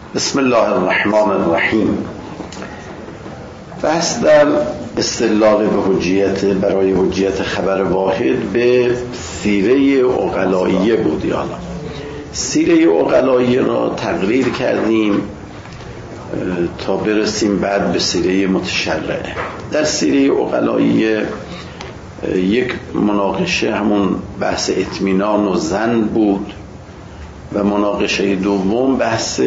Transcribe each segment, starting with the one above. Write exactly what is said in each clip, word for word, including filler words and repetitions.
بسم الله الرحمن الرحیم. بحث در استدلال به حجیت برای حجیت خبر واحد به سیره عقلائیه بود. حالا سیره عقلائیه را تقریر کردیم تا برسیم بعد به سیره متشرعه. در سیره عقلائیه یک مناقشه همون بحث اطمینان و ظن بود و مناقشه دوم بحث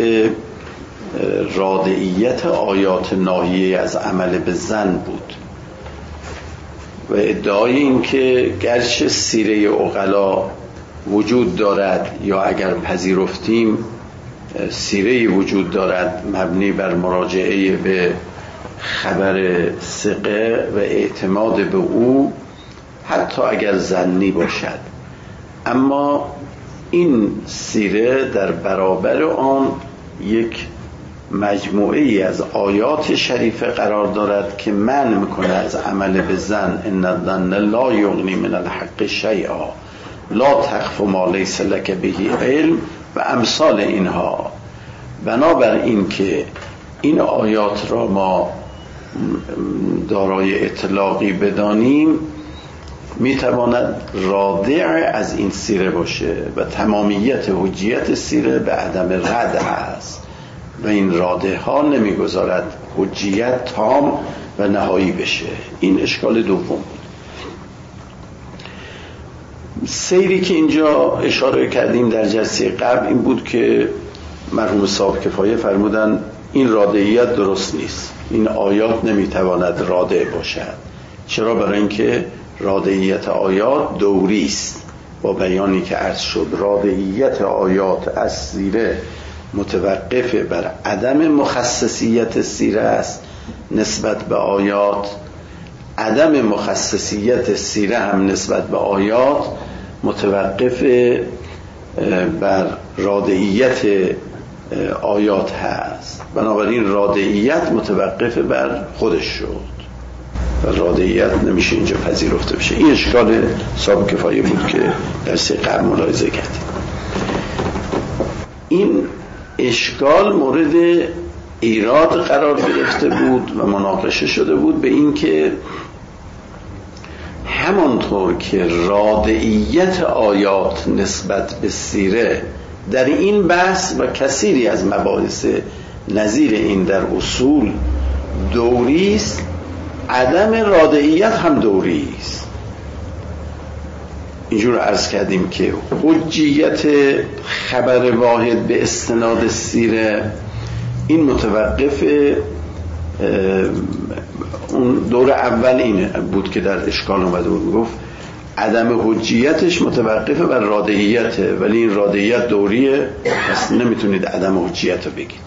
رادعیت آیات ناهیه از عمل به ظن بود و ادعای این که گرچه سیره عقلا وجود دارد یا اگر پذیرفتیم سیره وجود دارد مبنی بر مراجعه به خبر ثقه و اعتماد به او حتی اگر ظنی باشد، اما این سیره در برابر آن یک مجموعه ای از آیات شریفه قرار دارد که منع میکنه از عمل به ظن. ان الظن لا یغنی من الحق شیئا لا تخف ما لیس لک به علم و امثال اینها. بنابر این که این آیات را ما دارای اطلاقی بدانیم میتواند رادع از این سیره باشه و تمامیت حجیت سیره به عدم رد است و این رادع ها نمیگذارد حجیت تام و نهایی بشه. این اشکال دوم بود. سیری که اینجا اشاره کردیم در جلسه قبل این بود که مرحوم صاحب کفایه فرمودن این رادعیت درست نیست، این آیات نمیتواند رادع باشد. چرا؟ برای اینکه رادعیت آیات دوری است. با بیانی که عرض شد رادعیت آیات از سیره متوقف بر عدم مخصصیت سیره است نسبت به آیات، عدم مخصصیت سیره هم نسبت به آیات متوقف بر رادعیت آیات هست. بنابراین رادعیت متوقف بر خودش شد و رادعیت نمیشه اینجا پذیرفته بشه. این اشکال صاحب کفایه بود که در سه قبل ملاحظه کردیم. این اشکال مورد ایراد قرار گرفته بود و مناقشه شده بود به این که همانطور که رادعیت آیات نسبت به سیره در این بحث و کثیری از مباحث نظیر این در اصول دوری است، عدم رادعیت هم دوری است. اینجور عرض کردیم که حجیت خبر واحد به استناد سیره این متوقف اون دور اول این بود که در اشکال اومده بود، گفت عدم حجیتش متوقف بر رادعیته، ولی این رادعیت دوریه، پس نمیتونید عدم حجیت رو بگید.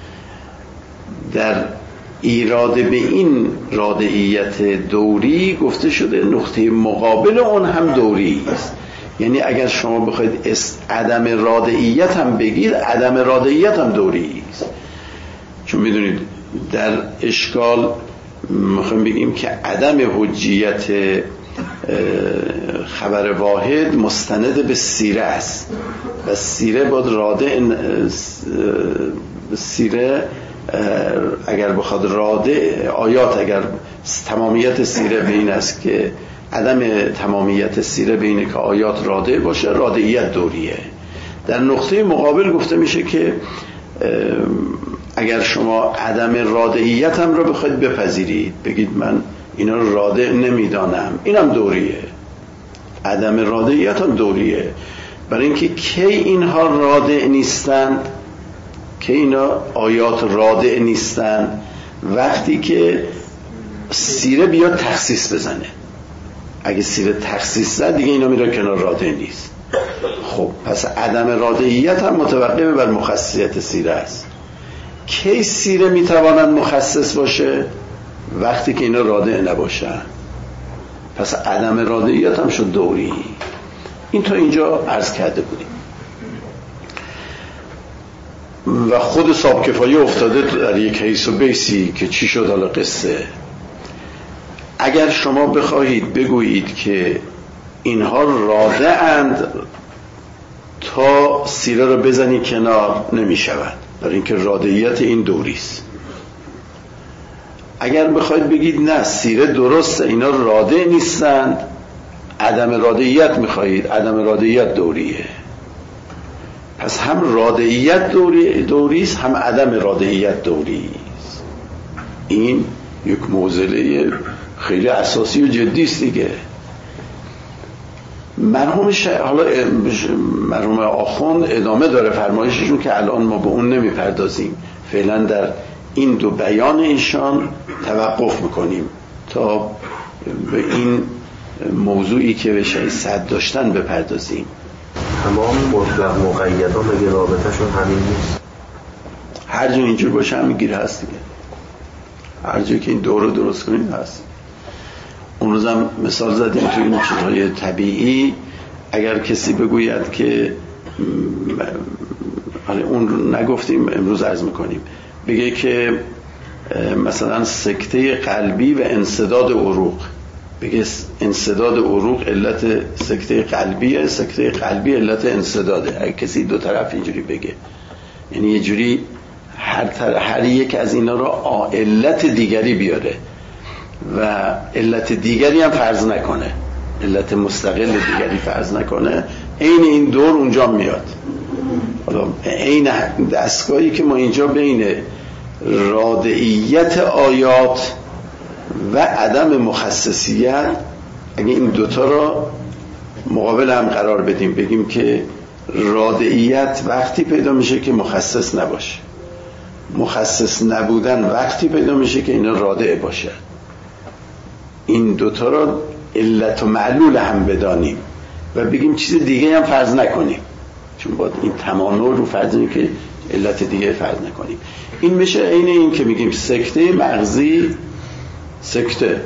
در ایراد به این رادعیت دوری گفته شده نقطه مقابل اون هم دوری است. یعنی اگر شما بخواید عدم رادعیت هم بگید، عدم رادعیت هم دوری است. چون میدونید در اشکال میخوایم بگیم که عدم حجیت خبر واحد مستند به سیره است و سیره باید رادع سیره اگر بخواد رادع آیات، اگر تمامیت سیره به این است که عدم تمامیت سیره به اینه که آیات رادع باشه، رادعیت دوریه. در نقطه مقابل گفته میشه که اگر شما عدم رادعیت هم رو بخواید بپذیرید، بگید من اینا رو رادع نمیدانم، اینم دوریه. عدم رادعیت هم دوریه. برای اینکه کی اینها رادع نیستند، که اینا آیات رادع نیستند، وقتی که سیره بیاد تخصیص بزنه. اگه سیره تخصیص زد دیگه اینا میره کنار، رادع نیست. خب پس عدم رادعیت هم متوقف بر مخصصیت سیره است. کی سیره میتواند مخصص باشه؟ وقتی که اینا رادع نباشن. پس عدم رادعیت هم شد دوری. این تا اینجا عرض کرده بودیم و خود صاحب کفایه افتاده در یک حیث و بیسی که چی شد حالا قصه. اگر شما بخواهید بگویید که اینها رادع اند تا سیره رو بزنی کنار، نمی شود. برای اینکه رادعیت این دوری است. اگر بخواید بگید نه سیره درسته اینا راده نیستند، عدم رادعیت میخواهید، عدم رادعیت دوریه. پس هم رادعیت دوری دوریست، هم عدم رادعیت دوریست. این یک معضله خیلی اساسی و جدی است دیگه. مرحوم ش... حالا مرحوم آخوند ادامه داره فرمایششون که الان ما به اون نمیپردازیم، فعلا در این دو بیان ایشان توقف میکنیم تا به این موضوعی که به شیء صد داشتن بپردازیم. تمام مطلق مقیدا مگه رابطه‌شون همین نیست؟ هر جا اینجور باشه همینگیر هست دیگه. هر جا که این دور رو درست کنیم هست. اون روزم مثال زدیم توی این چیزهای طبیعی، اگر کسی بگوید که اون رو نگفتیم امروز عرض میکنیم، بگه که مثلا سکته قلبی و انسداد عروق، بگه انسداد عروق علت سکته قلبیه، سکته قلبی علت انسداده. اگه کسی دو طرف اینجوری بگه، یعنی یه جوری هر, طرف هر یک از اینا رو علت دیگری بیاره و علت دیگری هم فرض نکنه، علت مستقل دیگری فرض نکنه، عین این دور اونجا میاد. حالا عین دستگاهی که ما اینجا بین رادعیت آیات و عدم مخصصیت، اگه این دوتا را مقابل هم قرار بدیم، بگیم که رادعیت وقتی پیدا میشه که مخصص نباشه، مخصص نبودن وقتی پیدا میشه که اینا رادع باشه، این دوتا را علت و معلول هم بدانیم و بگیم چیز دیگه هم فرض نکنیم، چون باید این تمانع رو فرض کنیم که علت دیگه فرض نکنیم. این میشه عین این که میگیم سکته مغزی، سکته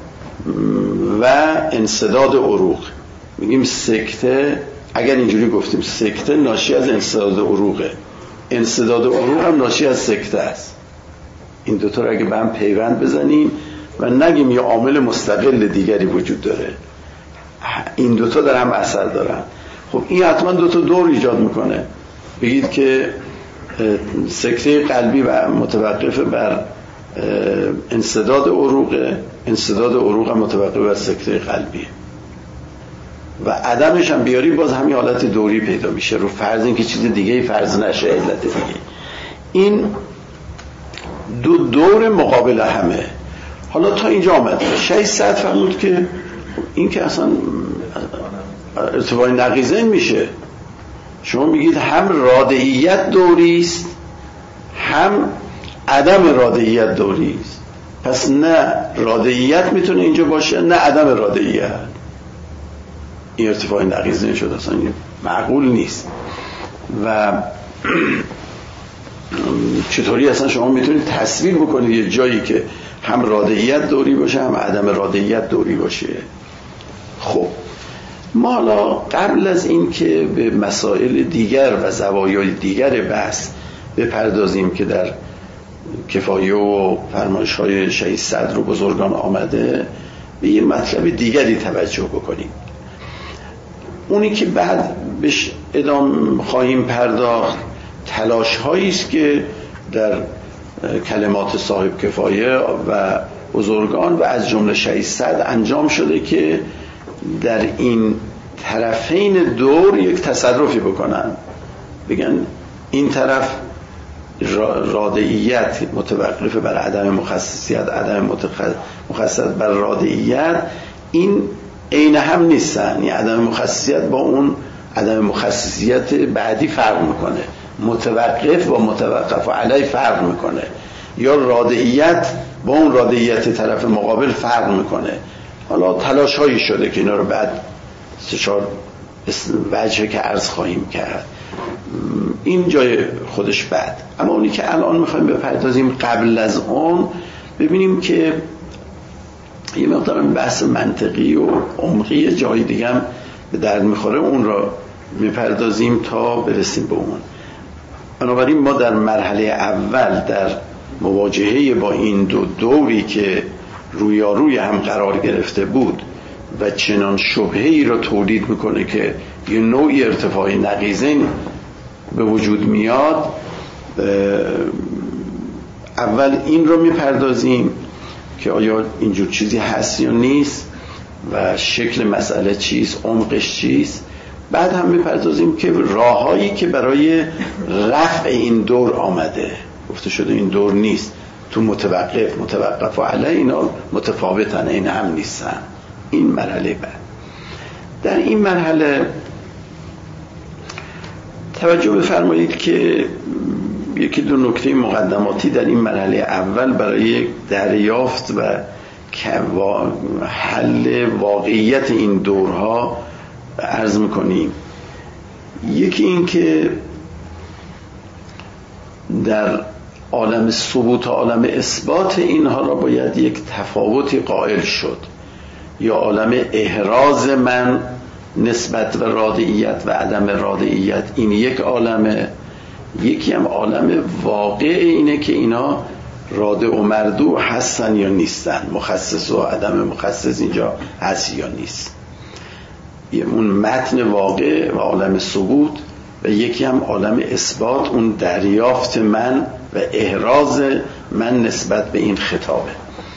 و انسداد عروق، میگیم سکته، اگر اینجوری گفتیم سکته ناشی از انسداد عروقه، انسداد عروق هم ناشی از سکته است. این دوتا رو اگه به هم پیوند بزنیم و نگیم یه عامل مستقل دیگری وجود داره، این دوتا در هم اثر دارن، خب این حتما دوتا دور ایجاد میکنه. بگید که سکته قلبی و متوقف بر انسداد عروق، انسداد عروق هم متوقف بر سکته قلبی و عدمش هم بیاری، باز همین حالت دوری پیدا میشه، رو فرض این که چیز دیگه فرض نشه علت دیگه. این دو دور مقابل همه. حالا تا اینجا آمده شیء صد فرمود که این که اصلا ارتباط نقیضین میشه. شما میگید هم رادعیت دوری است هم عدم رادعیت دوری است، پس نه رادعیت میتونه اینجا باشه نه عدم رادعیت. این ارتفاع نقیضین شد، اصلا معقول نیست. و چطوری اصلا شما میتونید تصویر بکنید یه جایی که هم رادعیت دوری باشه هم عدم رادعیت دوری باشه؟ خب ما حالا قبل از این که به مسائل دیگر و زوایای دیگر بحث بپردازیم که در کفایه و فرمایش‌های شیء صدر و بزرگان آمده، به یه مطلب دیگری توجه بکنیم. اونی که بعد بهش ادامه خواهیم پرداخت تلاش هایی است که در کلمات صاحب کفایه و بزرگان و از جمله شیء صدر انجام شده که در این طرفین دور یک تصرفی بکنن، بگن این طرف رادعیت متوقف بر عدم مخصصیت، عدم مخصص بر رادعیت، این عین هم نیستن. یعنی عدم مخصصیت با اون عدم مخصصیت بعدی فرق میکنه، متوقف با متوقف علی فرق میکنه، یا رادعیت با اون رادعیت طرف مقابل فرق میکنه. حالا تلاش هایی شده که اینا رو بعد سه چهار وجه که عرض خواهیم کرد، این جای خودش بعد. اما اونی که الان میخوایم بپردازیم قبل از اون ببینیم که یه مقدار بحث منطقی و عمقی جای دیگه هم به درد میخوره، اون را میپردازیم تا برسیم به اون. بنابراین ما در مرحله اول در مواجهه با این دو دوری که رویاروی هم قرار گرفته بود و چنان شبهه‌ای را تولید میکنه که یه نوعی ارتفاع نقیضین به وجود میاد، اول این رو میپردازیم که آیا اینجور چیزی هست یا نیست و شکل مسئله چیست، عمقش چیست. بعد هم میپردازیم که راههایی که برای رفع این دور آمده، گفته شده این دور نیست، تو متوقف متوقف و علیه اینا متفاوتن، این هم نیستن. این مرحله بعد. در این مرحله توجه بفرمایید که یکی دو نکته مقدماتی در این مرحله اول برای دریافت و حل واقعیت این دورها عرض میکنیم. یکی این که در عالم ثبوت و عالم اثبات اینها را باید یک تفاوتی قائل شد. یا عالم احراز من نسبت و رادعیت و عدم رادعیت این یک عالمه، یکی هم عالم واقع اینه که اینا رادع و مردوع هستن یا نیستن، مخصص و عدم مخصص اینجا هست یا نیست. اون متن واقع و عالم ثبوت و یکی هم عالم اثبات، اون دریافت من و احراز من نسبت به این خطابه.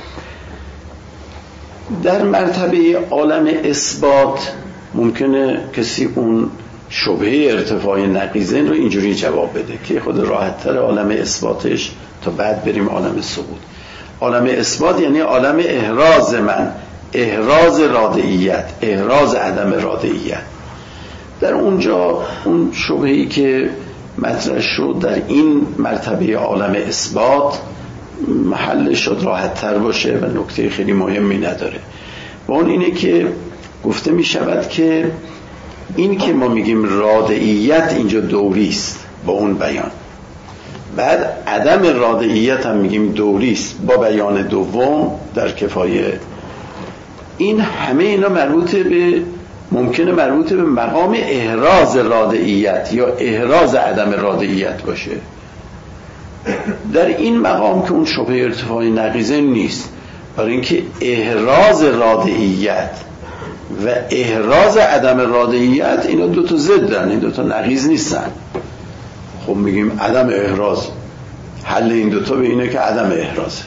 در مرتبه عالم اثبات ممکنه کسی اون شبهه ارتفاع نقیضین رو اینجوری جواب بده که خود راحت تر عالم اثباتش تا بعد بریم عالم ثبوت. عالم اثبات یعنی عالم احراز من، احراز رادعیت، احراز عدم رادعیت. در اونجا اون شبهه‌ای که مطرح شد در این مرتبه عالم اثبات محلش شد راحت تر باشه و نکته خیلی مهمی نداره. و اون اینه که گفته می شود که این که ما میگیم رادعیت اینجا دوریست با اون بیان، بعد عدم رادعیت هم میگیم دوریست با بیان دوم در کفایه. این همه اینا مربوط به ممکنه مربوط به مقام احراز رادعیت یا احراز عدم رادعیت باشه. در این مقام که اون شبهه ارتفاع نقیضه نیست، برای اینکه احراز رادعیت و احراز عدم رادعیت اینا دو تا ضدن، این دو تا نقیض نیستن. خب میگیم عدم احراز، حل این دو تا به اینه که عدم احرازه.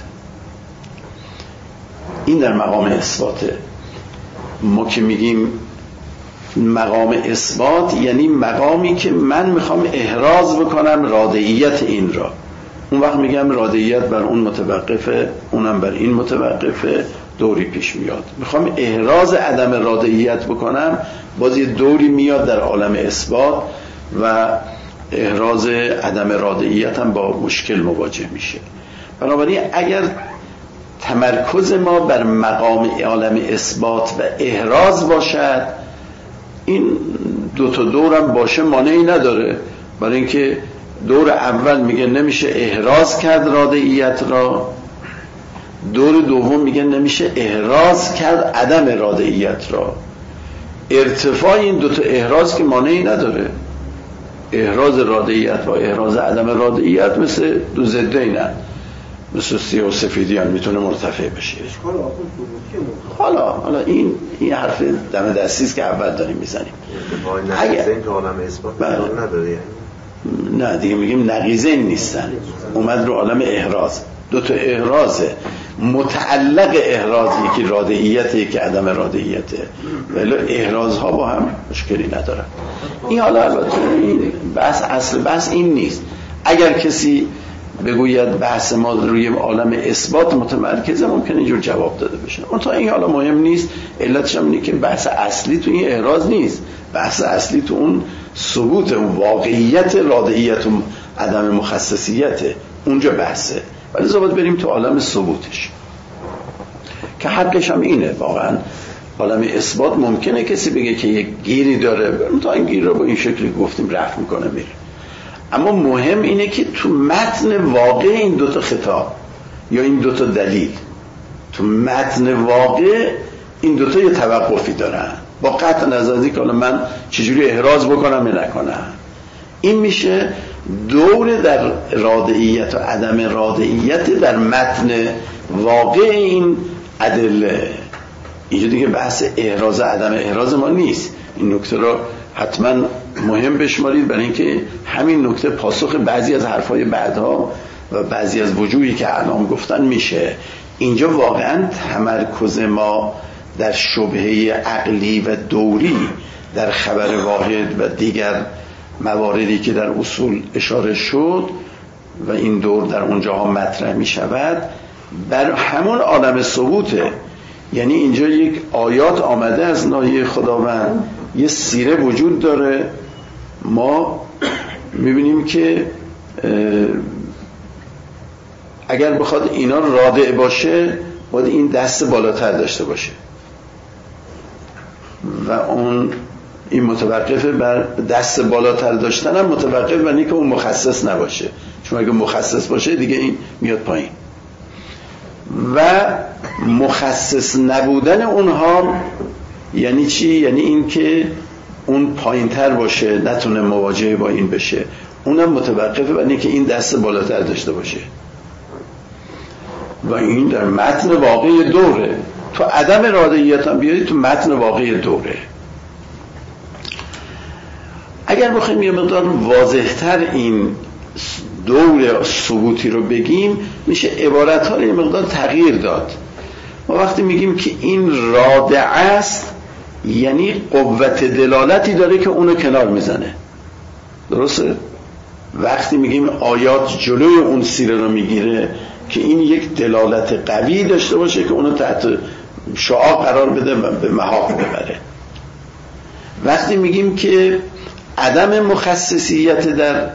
این در مقام اثباته. ما که میگیم مقام اثبات یعنی مقامی که من میخوام احراز بکنم رادعیت این را، اون وقت میگم رادعیت بر اون متوقفه، اونم بر این متوقفه، دوری پیش میاد. میخوام احراز عدم رادعیت بکنم، باز یه دوری میاد در عالم اثبات و احراز عدم رادعیت هم با مشکل مواجه میشه. بنابراین اگر تمرکز ما بر مقام عالم اثبات و احراز باشد، این دو تا دورم باشه مانعی نداره. برای اینکه دور اول میگه نمیشه احراز کرد رادعیت را، دور دوم میگه نمیشه احراز کرد عدم رادعیت را. ارتفاع این دو تا احراز که مانعی نداره. احراز رادعیت و احراز عدم رادعیت مثل دو ضدینن، مثل سیاه و سفیدی هم میتونه مرتفع بشه. حالا حالا این این حرف دم دستی است که اول داریم میزنیم. اگر این عالم اثبات نداره یعنی نه دیگه میگیم نقیضین نیستن، اومد رو عالم احراز. دو تا احرازه، متعلق احراز، یکی رادعیت یکی عدم رادعیته، ولی احرازها با هم مشکلی ندارن. این حالا البته این بحث اصل بحث این نیست. اگر کسی بگوید بحث ما روی عالم اثبات متمرکزه ممکنه اینجور جواب داده بشه. اون تا این حالا مهم نیست. علتش هم اینه که بحث اصلی تو این احراز نیست، بحث اصلی تو اون ثبوت، اون واقعیت رادعیت و عدم مخصصیته، اونجا بحثه. ولی زباد بریم تو عالم ثبوتش که حقش هم اینه. واقعا عالم اثبات ممکنه کسی بگه که یک گیری داره، تا این گیر رو با این شکلی گفتیم رفع میکنه میره. اما مهم اینه که تو متن واقع این دوتا خطاب یا این دوتا دلیل، تو متن واقع این دوتا یه توقفی دارن، با قطع نظری که حالا من چجوری احراز بکنم یا نکنم. این میشه دور در رادعیت و عدم رادعیت در متن واقع این ادله. اینجا دیگه بحث احراز عدم احراز ما نیست. این نکته رو حتما مهم بشمارید، برای اینکه همین نکته پاسخ بعضی از حرفای بعدها و بعضی از وجوهی که الان گفتن میشه. اینجا واقعا تمرکز ما در شبهه عقلی و دوری در خبر واحد و دیگر مواردی که در اصول اشاره شد و این دور در اونجاها مطرح می شود بر همون عالم ثبوته. یعنی اینجا یک آیات آمده از ناحیه خداوند، یه سیره وجود داره، ما میبینیم که اگر بخواد اینا رادع باشه باید این دست بالاتر داشته باشه و اون این متوقف بر دست بالاتر داشتن هم متوقف بر اینکه اون مخصص نباشه، چون اگه مخصص باشه دیگه این میاد پایین. و مخصص نبودن اونها یعنی چی؟ یعنی این که اون پایین تر باشه، نتونه مواجهه با این بشه، اونم متوقفه بر اینکه این دست بالاتر داشته باشه. و این در متن واقعی دوره. تو عدم رادعیت هم بیاری تو متن واقعی دوره. اگر بخوایم یه مقدار واضح‌تر این دور ثبوتی رو بگیم، میشه عبارت‌ها رو یه مقدار تغییر داد. ما وقتی میگیم که این رادع است یعنی قوت دلالتی داره که اونو کنار میزنه، درسته؟ وقتی میگیم آیات جلوی اون سیره رو میگیره که این یک دلالت قوی داشته باشه که اونو تحت شعاع قرار بده و به محاق ببره. وقتی میگیم که عدم مخصصیت در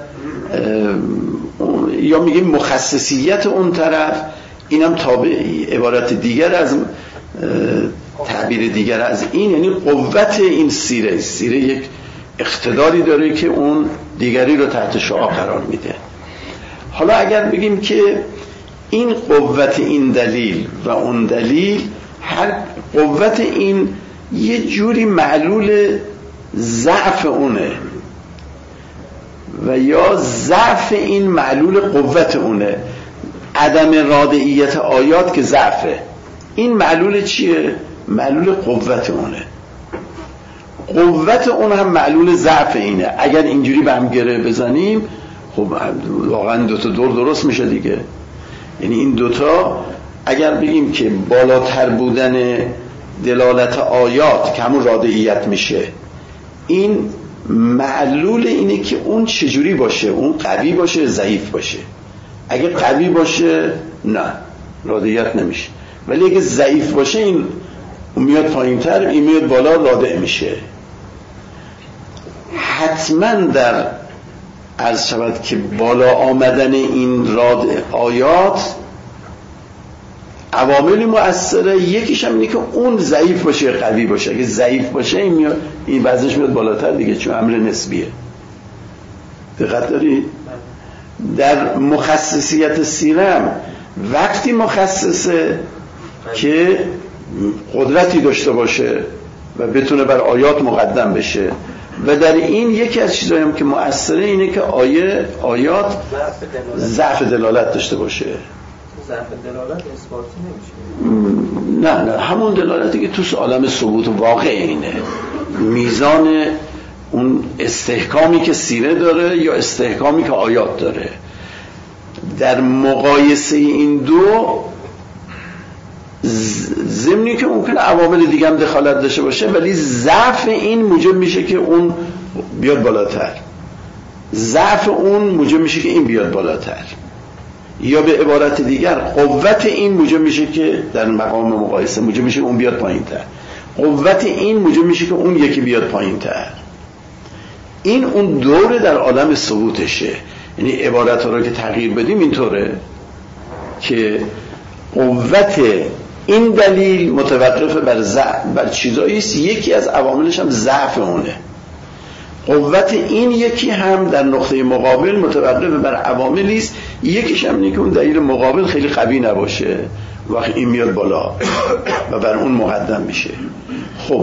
یا میگیم مخصصیت اون طرف، اینم تابع عبارت دیگر از تعبیر دیگر از این، یعنی قوت این سیره سیره یک اقتداری داره که اون دیگری رو تحت شعاع قرار میده. حالا اگر بگیم که این قوت این دلیل و اون دلیل، هر قوت این یه جوری معلول ضعف اونه و یا ضعف این معلول قوت اونه. عدم رادعیت آیات که ضعفه، این معلول چیه؟ معلول قوت اونه. قوت اون هم معلول ضعف اینه. اگر اینجوری به هم گره بزنیم خب واقعا دوتا دور درست میشه دیگه. یعنی این دوتا اگر بگیم که بالاتر بودن دلالت آیات که همون رادعیت میشه، این معلول اینه که اون چجوری باشه، اون قوی باشه ضعیف باشه. اگه قوی باشه نه رادعیت نمیشه، ولی اگه ضعیف باشه این میاد پایین تر، این میاد بالا، رادع میشه. حتما در عرض شود که بالا آمدن این رادع آیات عواملی مؤثره. یکیش هم اینه که اون ضعیف باشه قوی باشه. اگه ضعیف باشه این میاد این وزنش میاد بالاتر دیگه، چون امر نسبیه. دقت داری؟ در مخصصیت سیرم وقتی مخصصه که قدرتی داشته باشه و بتونه بر آیات مقدم بشه، و در این یکی از چیزایی هم که مؤثره اینه که آیه آیات ضعف دلالت داشته باشه. ضعف دلالت اثباتی نمیشه. نه نه همون دلالتی که تو عالم ثبوت واقع اینه، میزان اون استحکامی که سیره داره یا استحکامی که آیات داره. در مقایسه این دو ضمنی که ممکنه عوامل دیگه هم دخالت داشته باشه، ولی ضعف این موجب میشه که اون بیاد بالاتر، ضعف اون موجب میشه که این بیاد بالاتر، یا به عبارت دیگر قوت این موجب میشه که در مقام مقایسه موجب میشه که اون بیاد پایین تر، قوت این موجب میشه که اون یکی بیاد پایین تر. این اون دوره در عالم ثبوتشه. یعنی عبارت ها رو که تغییر بدیم اینطوره که قوت این دلیل متوقف بر ضعف بر چیزایی است، یکی از عواملش هم ضعف اونه. قوت این یکی هم در نقطه مقابل متوقف بر عواملی است، یکیش هم اینه که اون دلیل مقابل خیلی قوی نباشه، وقتی این میاد بالا و بر اون مقدم میشه. خب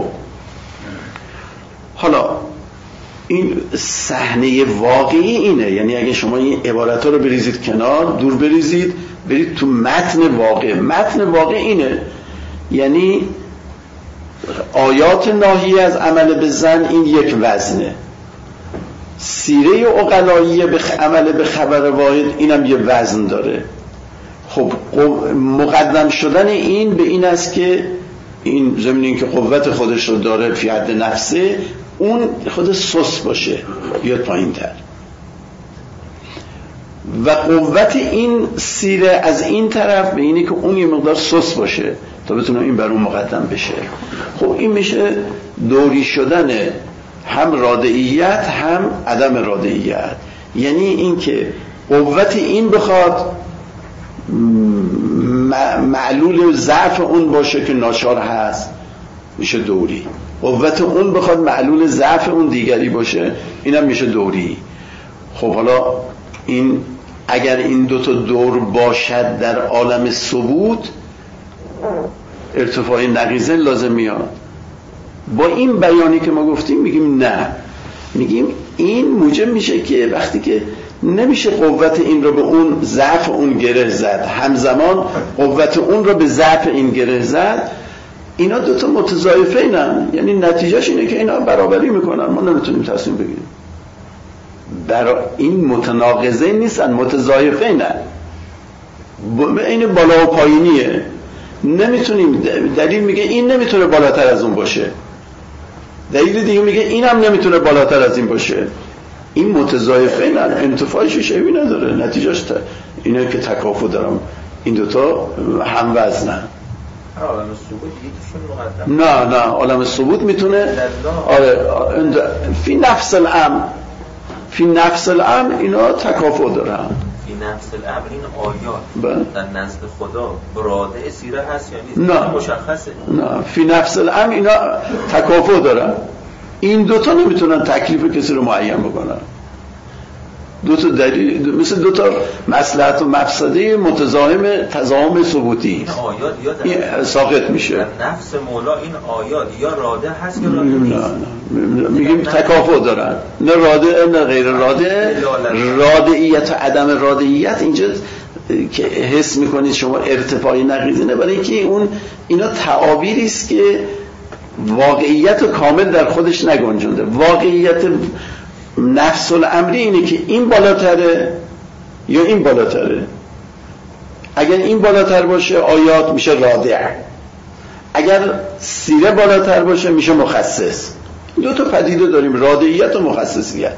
حالا این صحنه واقعی اینه. یعنی اگه شما این عبارت‌ها رو بریزید کنار، دور بریزید، برید تو متن واقع. متن واقع اینه، یعنی آیات ناهی از عمل به زن این یک وزنه، سیره عقلایی به عمل به خبر واحد اینم یه وزن داره. خب مقدم شدن این به این است که این ضمن این که قوت خودش رو داره فی حد نفسه، اون خود سس باشه بیاد پایین تر و قوت این سیره از این طرف به اینه که اون یه مقدار سس باشه تا بتونه این بر اون مقدم بشه. خب این میشه دوری شدن هم رادعیت هم عدم رادعیت، یعنی این که قوت این بخواد معلول ضعف اون باشه که ناچار هست میشه دوری، قوت اون بخواد معلول ضعف اون دیگری باشه اینم میشه دوری. خب حالا این اگر این دوتا دور باشد در عالم ثبوت ارتفاع نقیضه لازم میاد. با این بیانی که ما گفتیم میگیم نه، میگیم این موجب میشه که وقتی که نمیشه قوت این رو به اون ضعف اون گره زد، همزمان قوت اون رو به ضعف این گره زد، اینا دوتا متضاعفه اینن، یعنی نتیجهش اینه که اینا برابری میکنن، ما نمیتونیم تصمیم بگیریم. برای این متناقضه نیستن، متضاعفه اینن، این بالا و پایینیه. نمیتونیم، دلیل میگه این نمیتونه بالاتر از اون باشه، دلیل دیگه میگه اینم نمیتونه بالاتر از این باشه. این متضاعفه اینن، انتفاعش شیوی نداره، نتیجهش تا اینه که تکافؤ دارم، این دوتا هم وزنن. عالم ثبوت یکیشون مقدم، نه نه عالم ثبوت میتونه آره فی نفس الامر، فی نفس الامر اینا تکافؤ دارن. فی نفس الامر این آیات در نزد خدا براده سیره هست یعنی نه مشخصه؟ نه فی نفس الامر اینا تکافؤ دارن. این دوتا نمیتونن تکلیف کسی رو معین بکنن، دوتا دلیل مثل دوتا مصلحت و مفسده متضاهم تضاهم ثبوتی. این آیات یا در ساقط میشه در نفس مولا، این آیات یا راده هست یا راده نیست؟ نه نه میگیم تکافؤ دارن، نه راده نه غیر راده. رادعیت و عدم رادعیت اینجا که حس میکنید شما ارتفاعی نقیضه نه، برای اینکه اون اینا تعابیری است که واقعیت کامل در خودش نگنجونده. واقعیت نفس الامری اینه که این بالاتره یا این بالاتره. اگر این بالاتر باشه آیات میشه رادع، اگر سیره بالاتر باشه میشه مخصص. دو تا پدیده داریم، رادعیت و مخصصیت،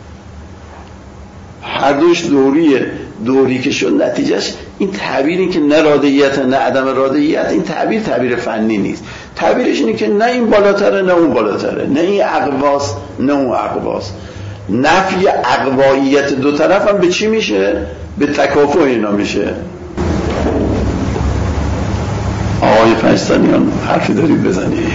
هر دوش دوریه. دوری که شد نتیجهش این تعبیری که نه رادعیت نه عدم رادعیت، این تعبیر تعبیر فنی نیست، تعبیرش اینه که نه این بالاتره نه اون بالاتره، نه این اقواس نه اون اقواس. نفی اقواییت دو طرف هم به چی میشه؟ به تکافؤ اینا میشه. آقای پنجستانیان حرفی دارید بزنید؟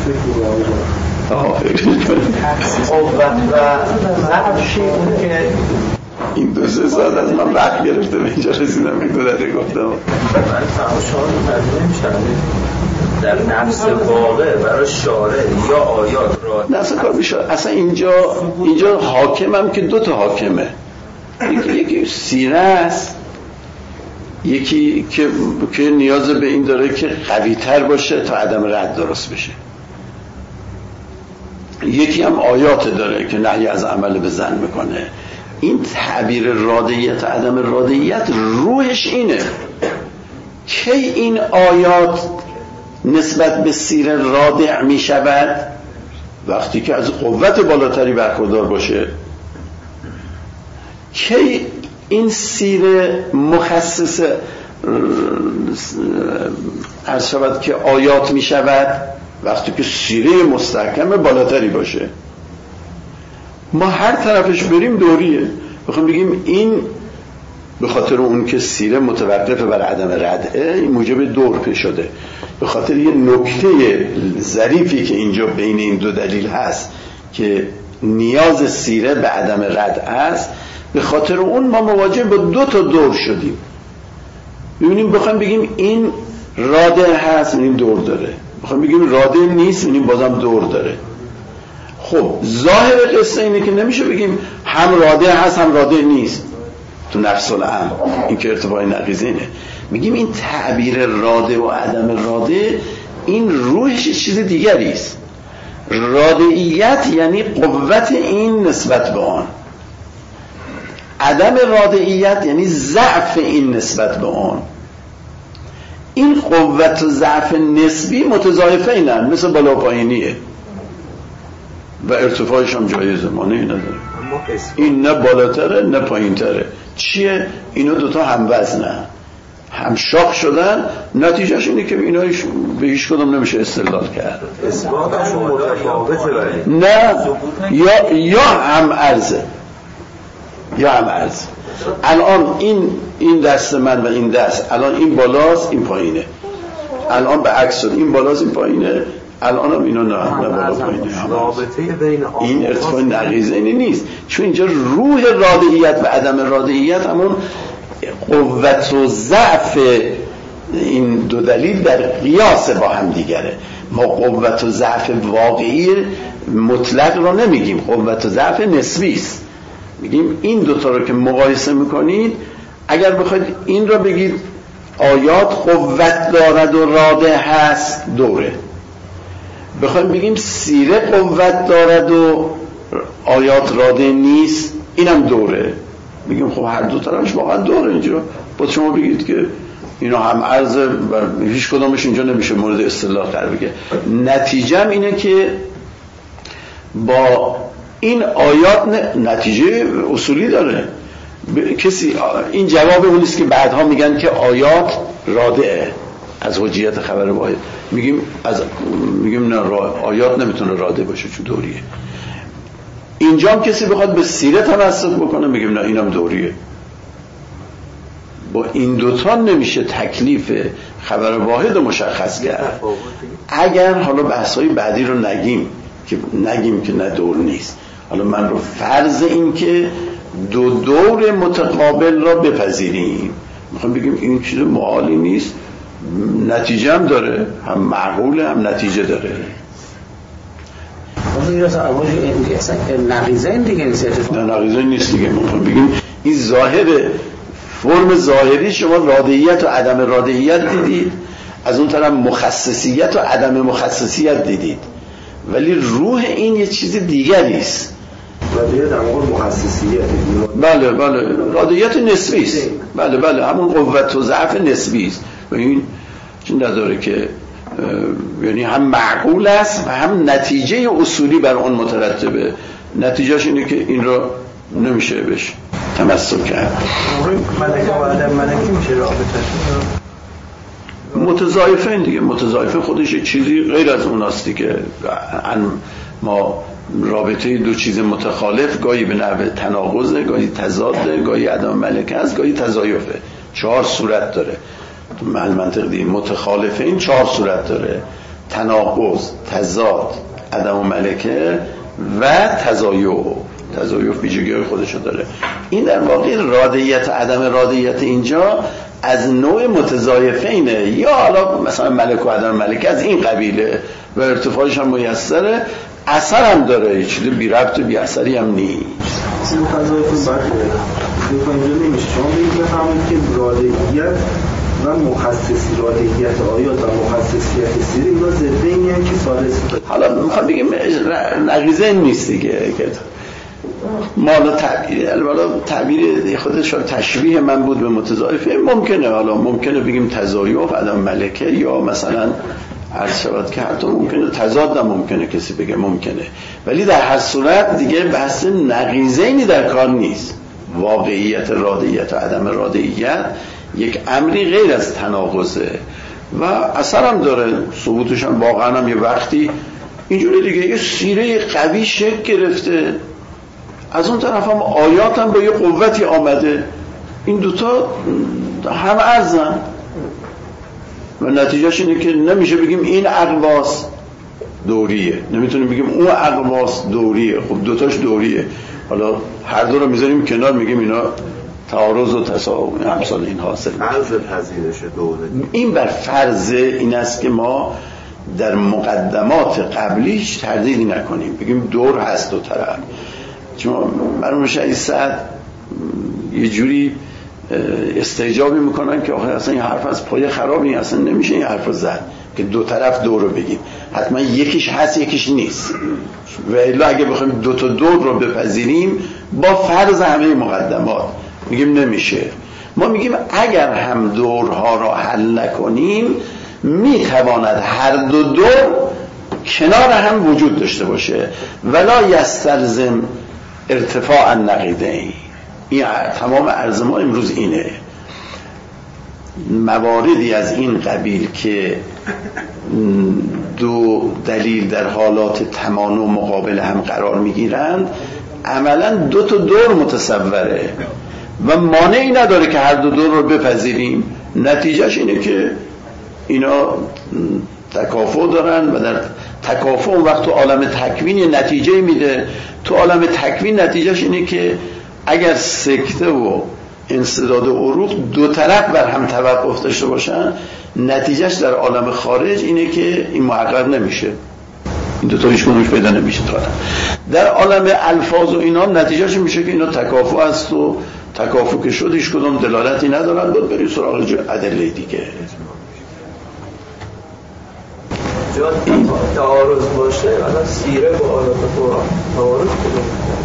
قوت و ضعفی اون که این دو سه ساعت از من وقت گرفته به اینجا رسیدم که دو دقیقه گفتم. من فهم شما متوجه نمیشم در نفس واقع برای شارع یا آیات را نفس کار میشه. اصلا اینجا اینجا حاکمم که دو تا حاکمه، یکی یکی سیره است، یکی که که نیاز به این داره که قوی تر باشه تا عدم رد درست بشه، یکی هم آیات داره که نهی از عمل به ظن میکنه. این تعبیر رادعیت عدم رادعیت روحش اینه که این آیات نسبت به سیره رادع می شود وقتی که از قوت بالاتری برخوردار باشه، که این سیره مخصص عرض شود که آیات می شود وقتی که سیره مستحکم بالاتری باشه. ما هر طرفش بریم دوریه، بخوام بگیم این به خاطر اون که سیره متوقف بر عدم ردعه این موجب دور پیش شده، به خاطر یه نکته ظریفی که اینجا بین این دو دلیل هست که نیاز سیره به عدم ردعه است، به خاطر اون ما مواجه با دو تا دور شدیم. ببینیم بخوام بگیم این راده هست این دور داره، بخوام بگیم راده نیست این بازم دور داره. خب ظاهر قصه اینه که نمیشه بگیم هم راده هست هم راده نیست تو نفس الامر، این که ارتفاع نقیض اینه. میگیم این تعبیر راده و عدم راده این روحش چیز دیگری است. رادعیت یعنی قوت این نسبت به آن، عدم رادعیت یعنی ضعف این نسبت به اون. این قوت و ضعف نسبی متضاعفه اینن، مثل بالا پایینیه و ارتفاعش هم جایزه، مانعی نداره. این نه بالاتره نه پایینتره. چیه؟ اینا دوتا هم وزنن، هم شاخ شدن، نتیجهش اینه که اینا به هیچ کدوم نمیشه استدلال کرد. اثباتشون متفاوته. نه یا یا هم عرضه یا هم عرضه. الان این این دست من و این دست، الان این بالاست این پایینه، الان به عکس شد، این بالاست این پایینه، الان هم اینا نه نه بالا پایینه. این ارتفاع نقیضینی نیست، چون اینجا روح رادعیت و عدم رادعیت همون قوت و ضعف این دو دلیل در قیاس با هم دیگره. ما قوت و ضعف واقعی مطلق رو نمیگیم، قوت و ضعف نسبی است. میگیم این دوتا رو که مقایسه میکنید، اگر بخواید این رو بگید آیات قوت دارد و راده هست، دوره. بخواید بگیم سیره قوت دارد و آیات راده نیست، اینم دوره. میگیم خب هر دو طرفش واقعا دوره. اینجا با شما بگید که اینا هم عرضه و هیچ کدامش اینجا نمیشه مورد استدلال قرار بگیره. نتیجه اینه که با این آیات نتیجه اصولی داره. کسی این جواب اون نیست که بعدها میگن که آیات رادعه از حجیت خبر واحد. میگیم از میگیم نه، آیات نمیتونه راده باشه چون دوریه. اینجا هم کسی بخواد به سیره تمسک بکنه، میگیم نه اینم دوریه. با این دوتا نمیشه تکلیف خبر واحد رو مشخص کرد. اگر حالا بحث‌های بعدی رو نگیم که نگیم که نه دور نیست، حالا من رو فرض این که دو دور متقابل را بپذیریم، میخوام بگیم این چیز محالی نیست، نتیجه هم داره، هم معقوله هم نتیجه داره. نقیضه این دیگه نیست. نه نقیضه نیست دیگه. میخوام بگیم این ظاهر فرم ظاهری شما رادعیت و عدم رادعیت دیدید، از اون طرف مخصصیت و عدم مخصصیت دیدید، ولی روح این یه چیز دیگری است. رادعیت در واقع مخصصیت. بله بله رادعیت نسبی است. بله بله همون قوت و ضعف نسبی است و این چون نداره که یعنی هم معقول است و هم نتیجه اصولی بر اون مترتبه. نتیجهش اینه که این رو نمیشه بهش تمسک کرد. ملکه و عدم ملکی میشه رابطه‌شون متضاعفه دیگه. متضاعفه خودش یک چیزی غیر از اوناست دیگه. ما رابطه دو چیز متخالف گاهی به نحو تناقضه، گاهی تضاده، گاهی عدم ملکه است، گاهی تضاعفه. چهار صورت داره. من منطق دیگه متخالفه این چهار صورت داره: تناقض، تضاد، عدم ملکه و تضاعف. تضاعف ویژگی‌های خودشو داره. این در واقع رادعیت و عدم رادعیت اینجا از نوع متضاعفینه، یا حالا مثلا ملک و عدم ملکه از این قبیله و ارتفاعش هم میسره، اثر هم داره، هیچ چیز بی ربط و بی اثری هم نیست. این تضاعف بعد اینجا نمیشه. شما بفهمید که رادعیت و مخصصی، رادعیت آیات و مخصصیت سیره اینا ضد اینه که ثالث. حالا میخوام بگیم نقیضه نیست دیگه. ما حالا تعبیر البته تعبیر خودش تشبیه من بود به متضاعفه ممکنه. حالا ممکنه بگیم تضاعف، عدم ملکه، یا مثلا عرض شود که حتی ممکنه تضاد، ممکنه کسی بگه ممکنه، ولی در هر صورت دیگه بحث نقیضه‌ای در کار نیست. واقعیت رادعیت و عدم رادعیت یک امری غیر از تناقضه و اثر هم داره. ثبوتش هم واقعا هم یه وقتی اینجوری دیگه یه سیره قوی شکل گرفته، از اون طرف هم آیات هم با یه قوتی آمده، این دوتا هم ارزن و نتیجهش اینه که نمیشه بگیم این اقواس دوریه، نمیتونیم بگیم اون اقواس دوریه. خب دوتاش دوریه، حالا هر دو رو میذاریم کنار میگیم اینا تعارض و تساوی امثال این حاصل فرض پذیرش دوره. این بر فرض این است که ما در مقدمات قبلیش تردیدی نکنیم، بگیم دور هست دو طرف. چون مرحوم شهید سعد یه جوری استجابی میکنن که آخه اصلا این حرف از پای خرابی، اصلا نمیشه این حرف رو زد که دو طرف دور رو بگیم، حتما یکیش هست یکیش نیست. و الا اگه بخوایم دو تا دور رو بپذیریم با فرض همه مقدمات میگیم نمیشه. ما میگیم اگر هم دورها را حل نکنیم میتواند هر دو دور کنار هم وجود داشته باشه ولا یستلزم ارتفاع النقیضین. این تمام عرض ما امروز اینه. مواردی از این قبیل که دو دلیل در حالات تمانع مقابل هم قرار میگیرند عملا دو تا دور متصوره و مانعی نداره که هر دو دور رو بپذیریم. نتیجهش اینه که اینا تکافؤ دارن و در تکافؤ اون وقت تو عالم تکوین نتیجه میده. تو عالم تکوین نتیجهش اینه که اگر سکته و انسداد و عروق دو طرف بر هم توقف داشته باشن نتیجهش در عالم خارج اینه که این محقق نمیشه. این دو تا هیچ کدومش پیدا نمیشه. در عالم الفاظ و اینا نتیجهش میشه که اینا تکافؤ است و تکافؤ که شد هیچ کدوم دلالتی ندارن. باید بریم سراغ ادله دیگه. جا تعارض باشه الان سیره با آیات قرآن تعارض کدوم؟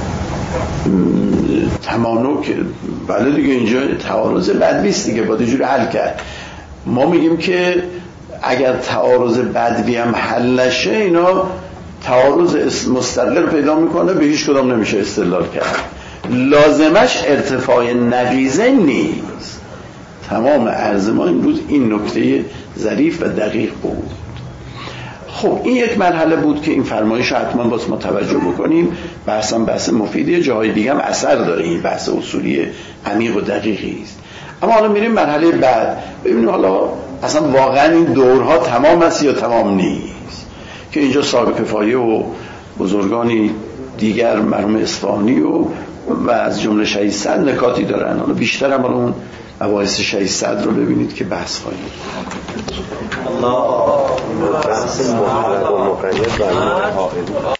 تمانع که بله دیگه اینجا تعارض بدویست دیگه باید اینجوری حل کرد. ما میگیم که اگر تعارض بدوی هم حل نشه اینا تعارض مستقل پیدا میکنه به هیچ کدام نمیشه استدلال کرد. لازمش ارتفاع نقیضین نیست. تمام عرض ما امروز این نکته ظریف و دقیق بود. خب این یک مرحله بود که این فرمایش حتما باز ما توجه بکنیم. بحث هم بحث مفیدیه، جاهای دیگه هم اثر داره، این بحث اصولی عمیق و دقیقی است. اما حالا میریم مرحله بعد ببینیم حالا اصلا واقعا این دورها تمام است یا تمام نیست، که اینجا صاحب کفایه و بزرگانی دیگر مرحوم اصفهانی و و از جمله شهید صدر نکاتی دارن. حالا بیشتر هم اون مباحث شهید صدر رو ببینید که بحث خواهیم. الله بحث مطلق و مقید و